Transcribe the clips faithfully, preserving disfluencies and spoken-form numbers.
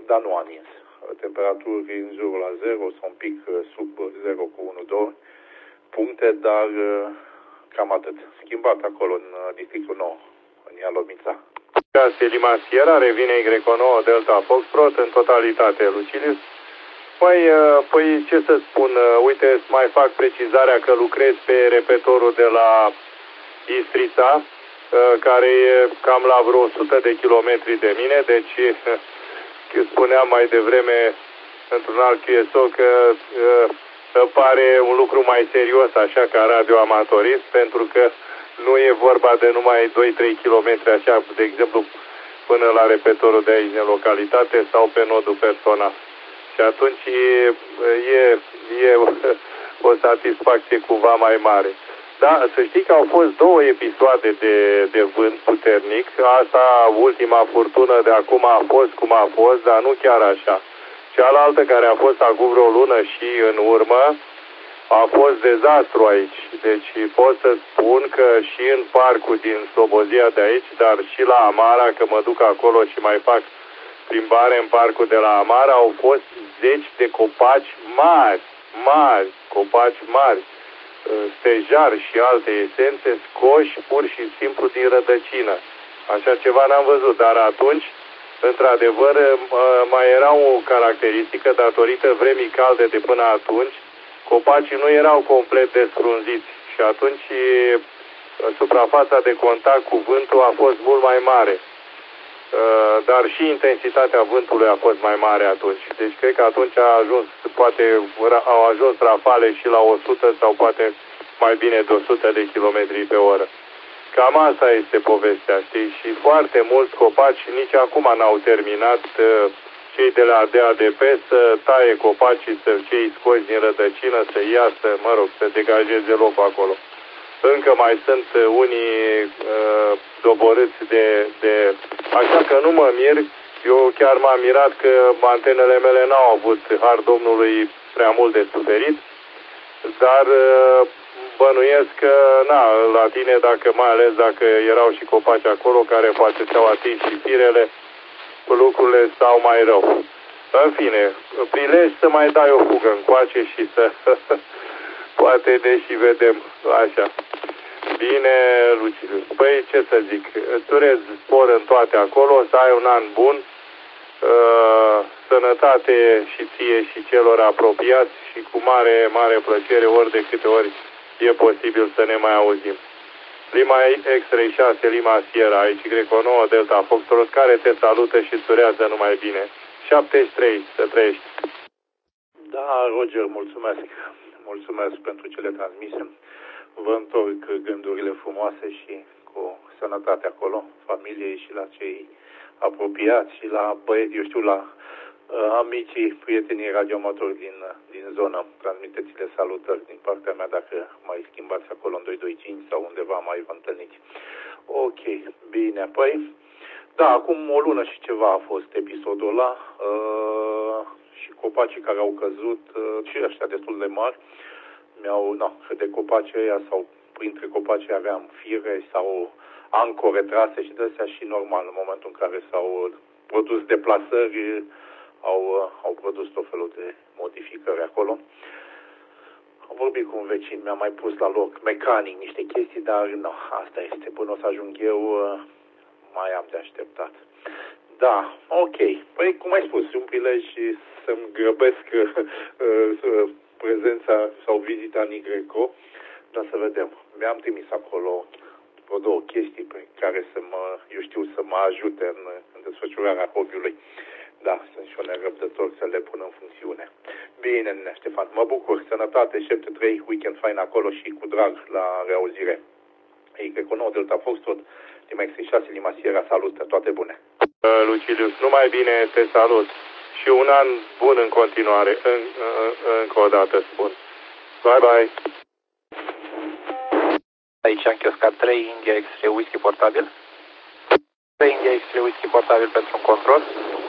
dar nu a nins. Temperaturi în jurul la zero sau un pic sub zero cu unu doi puncte, dar cam atât. Schimbat acolo în districtul nou, în Ialomița. Lima Sierra, revine Y nouă Delta Foxtrot în totalitate, Lucilius. Păi, păi ce să spun, uite, mai fac precizarea că lucrez pe repetorul de la Istrița, care e cam la vreo o sută de kilometri de mine, deci spuneam mai devreme într-un alt Q S O că uh, pare un lucru mai serios așa ca radioamatorist, pentru că nu e vorba de numai doi trei kilometri așa, de exemplu, până la repetorul de aici în localitate sau pe nodul personal. Și atunci e, e, e o satisfacție cumva mai mare. Da, să știi că au fost două episoade de, de vânt puternic. Asta, ultima furtună de acum a fost cum a fost, dar nu chiar așa. Cealaltă, care a fost acum vreo lună și în urmă, a fost dezastru aici. Deci pot să spun că și în parcul din Slobozia de aici, dar și la Amara, că mă duc acolo și mai fac plimbare în parcul de la Amara, au fost zeci de copaci mari, mari, copaci mari, stejar și alte esențe scoși pur și simplu din rădăcină. Așa ceva n-am văzut, dar atunci, într-adevăr, mai era o caracteristică datorită vremii calde de până atunci, copacii nu erau complet desfrunziți și atunci suprafața de contact cu vântul a fost mult mai mare. Dar și intensitatea vântului a fost mai mare atunci. Deci cred că atunci a ajuns, poate au ajuns rafale și la o sută sau poate mai bine de o sută de kilometri pe oră. Cam asta este povestea, știi? Și foarte mulți copaci nici acum n-au terminat, cei de la D A D P să taie copacii, să cei scoși din rădăcină, să iasă, mă rog, să degajeze locul acolo. Încă mai sunt unii uh, doborâți de, de... Așa că nu mă mir, eu chiar m-am mirat că antenele mele n-au avut, har Domnului, prea mult de suferit, dar uh, bănuiesc că, na, la tine, dacă mai ales dacă erau și copaci acolo care poate ți-au atins și firele, lucrurile stau mai rău. În fine, prilej să mai dai o fugă încoace și să... poate deși vedem așa. Bine, Luciu. Păi, ce să zic, îți urez spor în toate acolo, să ai un an bun, uh, sănătate și ție și celor apropiați și cu mare, mare plăcere, ori de câte ori e posibil să ne mai auzim. Lima X-Ray șase, Lima Sierra, aici Y nouă Delta Foxtrot, care te salută și îți urează numai bine. șaptezeci și trei, să trăiești. Da, Roger, mulțumesc. Mulțumesc pentru cele transmise. Vă întorc gândurile frumoase și cu sănătate acolo, familiei și la cei apropiați și la băieți, eu știu, la uh, amicii, prietenii radioamatori din, din zonă. Transmiteți-le salutări din partea mea dacă mai schimbați acolo în doi doi cinci sau undeva mai vă întâlniți. Ok, bine, păi, da, acum o lună și ceva a fost episodul ăla uh, și copacii care au căzut uh, și ăștia destul de mari. Mi-au, na, de copaci ăia sau printre copaci aveam fire sau ancore trase și de-astea și normal în momentul în care s-au produs deplasări au, au produs tot felul de modificări acolo. Am vorbit cu un vecin, mi-a mai pus la loc mecanic niște chestii, dar nu, asta este, până o să ajung eu mai am de așteptat. Da, ok. Păi cum ai spus, un prilej să-mi grăbesc uh, prezența sau vizita în Y C O, dar să vedem. Mi-am trimis acolo vreo două chestii pe care să mă, eu știu, să mă ajute în, în desfășurarea hobby-ului. Da, sunt și eu nerăbdător să le pun în funcțiune. Bine, nene Ștefan, mă bucur. Sănătate, șapte trei, weekend fain acolo și cu drag la reauzire. Y C O nouă Delta Foxtrot, Lima X șase, Lima Sierra, salut, toate bune. Uh, Lucilius, numai bine, te salut. Și un an bun în continuare, în, în, încă o dată spun. Bye, bye. Aici am chioscat trei India X-Ray Whisky portabil. trei India X-Ray Whisky portabil pentru un control.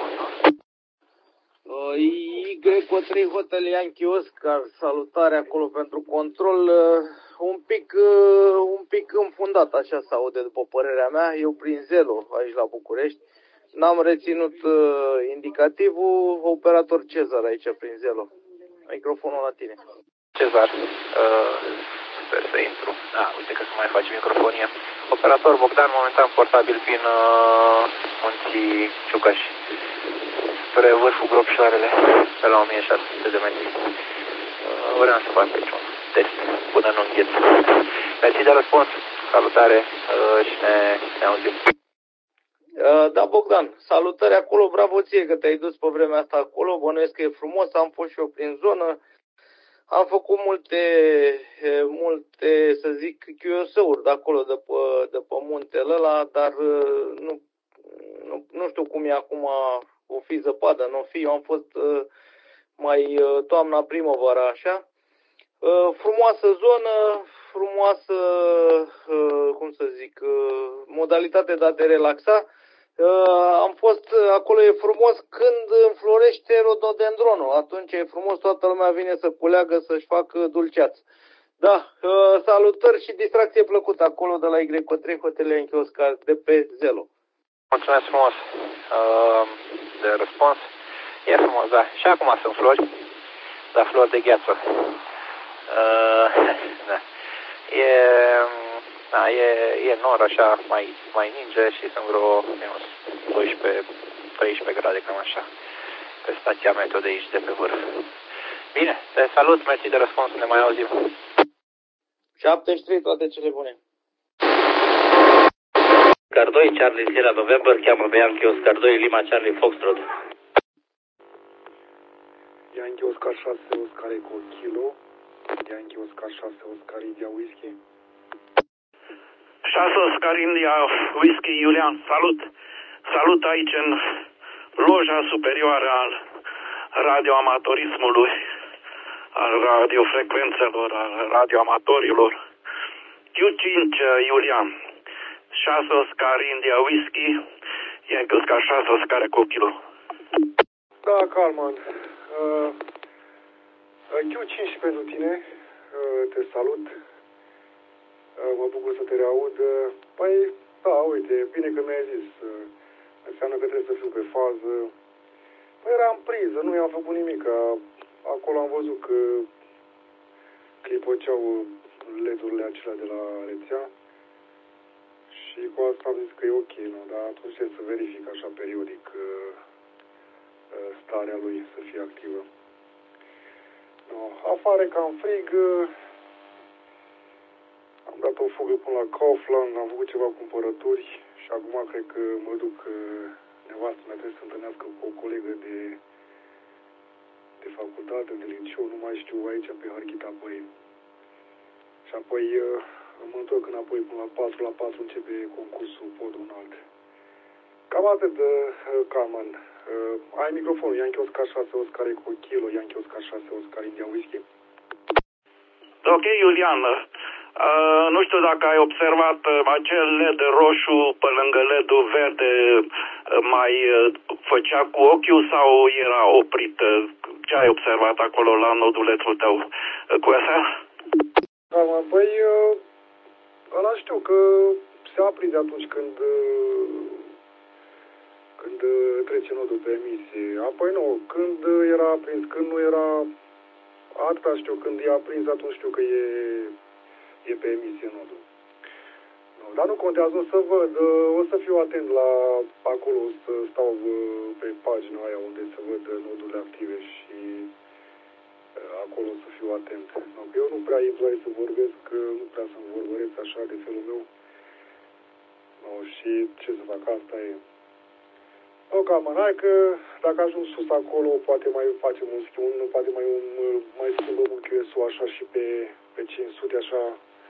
Y O trei Hotel Yankee Oscar, salutare acolo pentru control. Uh, un pic uh, un pic înfundat așa se aude după părerea mea. Eu prin Zelo aici la București. N-am reținut uh, indicativul. Operator Cezar aici prin Zelo. Microfonul la tine. Cezar, uh, sper să intru. Ah, uite că se mai face microfonia. Operator Bogdan, momentan portabil prin uh, Munții Ciucași, spre vârful Gropșoarele, pe la o mie șase sute de metri. Uh, vreau să fac aici un test până nu îngheț. Mersi de răspuns, salutare uh, și ne, ne auzim. Uh, da, Bogdan, salutări acolo, bravo ție că te-ai dus pe vremea asta acolo, bănuiesc că e frumos, am fost și eu prin zonă, am făcut multe, multe, să zic, Q S uri de acolo, de pe, de pe muntele ăla, dar nu, nu, nu știu cum e acum, o fi zăpadă, nu o fi, eu am fost mai toamna, primăvara, așa. Frumoasă zonă, frumoasă, cum să zic, modalitate de a te relaxa. Am fost, acolo e frumos când înflorește rododendronul, atunci e frumos, toată lumea vine să culeagă, să-și facă dulceață. Da, salutări și distracție plăcută acolo de la Y trei Hotel Yankee Oscar de pe Zelo. Mulțumesc frumos uh, de răspuns. E frumos, da. Și acum sunt flori, dar flori de gheață. Uh, da. E, da, e, e nor așa, mai, mai ninge și sunt vreo minus doisprezece treisprezece grade, cam așa, pe stația meteo de aici, de pe vârf. Bine, te salut, mersi de răspuns, ne mai auzim. șaptezeci și trei, toate cele bune. Oscar doi, Charlie Sierra November, cheamă pe Yankee Oscar doi, Lima Charlie Foxtrot. Yankee Oscar șase, Oscar Eco Kilo, Yankee Oscar șase, Oscar India Whisky. șase Oscar India Whisky, Iulian, salut! Salut aici în loja superioară al radioamatorismului, al radiofrecvențelor, al radioamatorilor. Q cinci, Iulian, șase Oscar India Whisky, Yankee Oscar șase, Oscar Eco Kilo. Da, Calman. Uh, Q cinci pentru tine, uh, te salut. Uh, mă bucur să te reaud. Uh, păi, da, uite, bine că mi-ai zis. Uh, înseamnă că trebuie să fiu pe fază. Păi eram priză, nu i-am făcut nimic. Acolo am văzut că clipăceau L E D-urile acelea de la rețea. Și cu asta am zis că e ok, nu? Dar atunci trebuie să verific așa periodic uh, starea lui să fie activă. No, afară cam frig. Uh, am dat o fugă până la Kaufland, am făcut ceva cumpărături și acum cred că mă duc, uh, nevastă mea trebuie să întâlnească cu o colegă de, de facultate, de liceu, nu mai știu, aici pe Harghita Băi. Și apoi uh, mă întorc înapoi până la patru, la patru începe concursul podul înalt. Cam atât, uh, Calman. Uh, ai microfonul, Yankee Oscar șase, Oscar Eco Kilo, Yankee Oscar șase, Oscar India Whisky. Ok, Iulian, uh, nu știu dacă ai observat uh, acel L E D roșu pe lângă L E D-ul verde uh, mai uh, făcea cu ochiul sau era oprit? Uh, ce ai observat acolo la nodulețul tău? Uh, cu asta? Calman, păi uh, ăla știu că se aprinde atunci când uh, când uh, trece nodul pe emisie. Apoi nu, când uh, era aprins, când nu era, atâta știu, când e aprins, atunci știu că e, e pe emisie nodul. No, dar nu contează, o să văd, uh, o să fiu atent la acolo, o să stau uh, pe pagina aia unde se văd nodurile active și uh, acolo o să fiu atent. No, eu nu prea intru aici să vorbesc, uh, nu prea să-mi vorbăresc așa de felul meu. No, și ce să fac, asta e. O, Calman, hai că dacă ajung sus acolo, poate mai facem un schimb, poate mai, un, mai schimbăm un Q S U așa și pe, pe cinci sute, așa,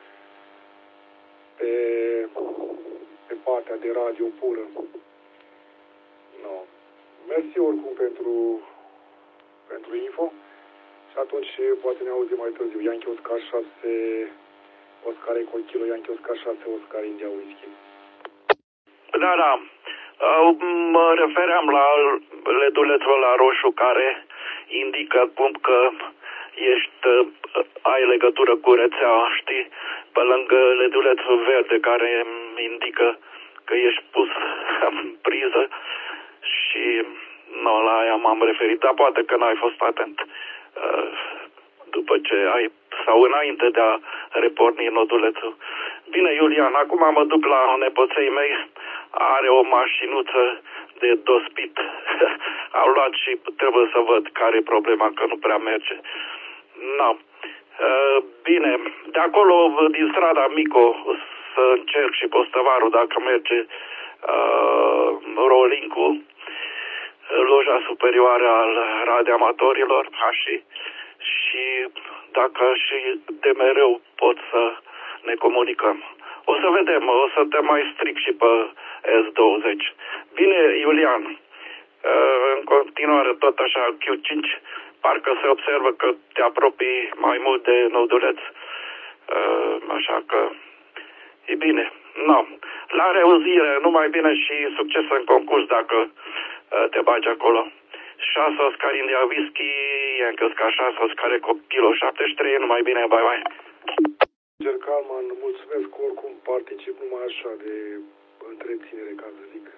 pe, pe partea de radio pură. No. Mersi oricum pentru, pentru info și atunci poate ne auzim mai târziu. Yankee Oscar șase, Oscar Eco Kilo, Yankee Oscar șase, Oscar India Whisky. Da, da. Mă refeream la L E D-ulețul ăla roșu care indică cum că ești, ai legătură cu rețea, știi? Pe lângă L E D-ulețul verde care indică că ești pus în priză și nu, la aia m-am referit, dar poate că n-ai fost atent. După ce ai, sau înainte de a reporni nodulețul. Bine, Iulian, acum mă duc la nepoței mei, are o mașinuță de dospit. Au luat și trebuie să văd care e problema, că nu prea merge. No. Bine, de acolo, din strada Mico, să încerc și Postăvarul, dacă merge uh, Rolinku, loja superioară al radioamatorilor, și, și dacă și de mereu pot să ne comunicăm. O să vedem, o să te mai stric și pe S douăzeci. Bine, Iulian, în continuare tot așa Q cinci, parcă se observă că te apropii mai mult de noduleț, așa că e bine. No. La reauzire, numai bine și succes în concurs dacă te bagi acolo. șase Oscar India Whisky, Yankee Oscar șase Oscar Eco Kilo șaptezeci și trei, numai bine, bye bye. Roger Calman, mulțumesc că oricum particip numai așa de întreținere, ca să zic.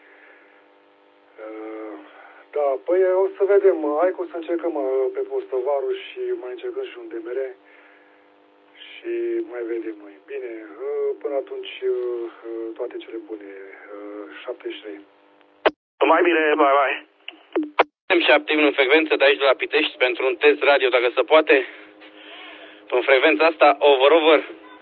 Uh, da, păi o să vedem, hai că o să încercăm pe Postăvarul și mai încercăm și un D M R și mai vedem noi. Bine, uh, până atunci uh, toate cele bune, uh, șaptezeci și trei. Mai bine, bye bye. M șapte unu în frecvență de aici de la Pitești pentru un test radio, dacă se poate. În frecvența asta, over, over.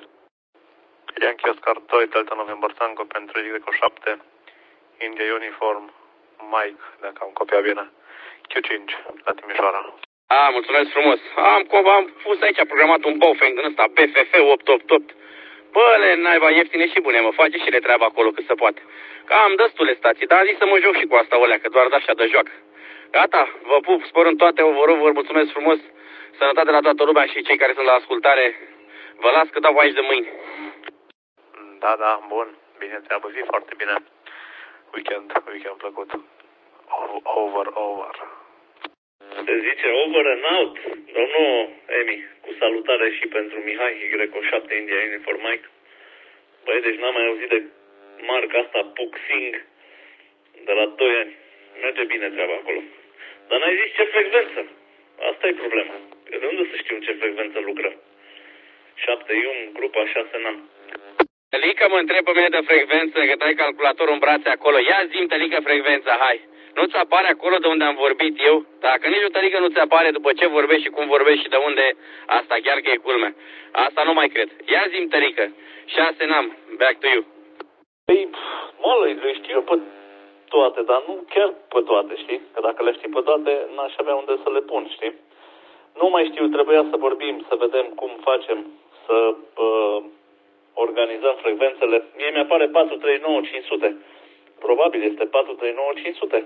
Yankee Oscar doi, Delta November Tango pentru Eco șapte, India Uniform, Mike, dacă am copiat bine, Q cinci, la Timișoara. A, mulțumesc frumos. Am, am pus aici programat un Baofeng din ăsta, B F F opt opt opt. Bă, le naiba ieftine și bune, mă face și le treaba acolo cât se poate. Că am destule stații, dar am zis să mă joc și cu asta, olea, că doar de așa de joacă. Gata, vă pup, spor în toate, over, over, mulțumesc frumos. Sănătate la toată lumea și cei care sunt la ascultare. Vă las că dau aici de mâini. Da, da, bun. Bine treabă, zi foarte bine. Weekend, weekend plăcut. Over, over. Se zice over and out, domnul Emi, cu salutare și pentru Mihai, Greco șapte, India Uniform Mike. Băi, deci n-am mai auzit de marca asta, Puxing, de la doi ani. Merge bine treaba acolo. Dar n-ai zis ce frecvență. Asta e problema. De unde să știu ce frecvență lucrăm? șapte Ium, grupa șase N. Tălică mă întreb pe mine de frecvență, că dai calculatorul în brațe acolo. Ia zi-mi, Tălică, frecvența, hai. Nu-ți apare acolo de unde am vorbit eu? Dacă nici o Tălică nu ți apare după ce vorbești și cum vorbești și de unde, asta chiar că e culmea. Asta nu mai cred. Ia zi-mi, Tălică. șase N, back to you. Păi, mă, le știu eu pe toate, dar nu chiar pe toate, știi? Că dacă le știi pe toate, n-aș avea unde să le pun, știi? Nu mai știu, trebuia să vorbim, să vedem cum facem, să uh, organizăm frecvențele. Mie mi-apare patru trei nouă cinci sute. Probabil este patru trei nouă cinci sute.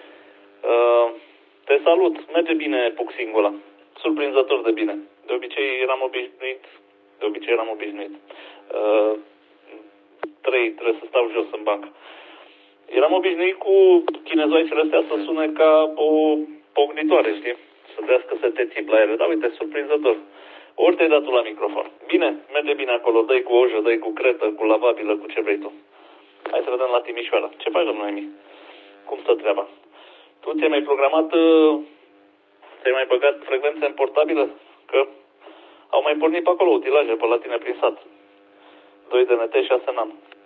Uh, te salut, merge bine Puxing-ul ăla. Surprinzător de bine. De obicei eram obișnuit, de obicei eram obișnuit. Uh, trei, trebuie să stau jos în bancă. Eram obișnuit cu chinezoicele astea să sune ca o pognitoare, știi? Să trească să te țip la ele. Dar uite, surprinzător. Ori te-ai dat tu la microfon. Bine, merge bine acolo. Dă-i cu ojă, dă-i cu cretă, cu lavabilă, cu ce vrei tu. Hai să vedem la Timișoara. Ce faci, domnule Emi? Cum stă treaba? Tu ți-ai mai programat, uh, ți-ai mai băgat frecvențe în portabilă? Că au mai pornit pe acolo utilaje pe la tine prin sat. doi D N T, șase N.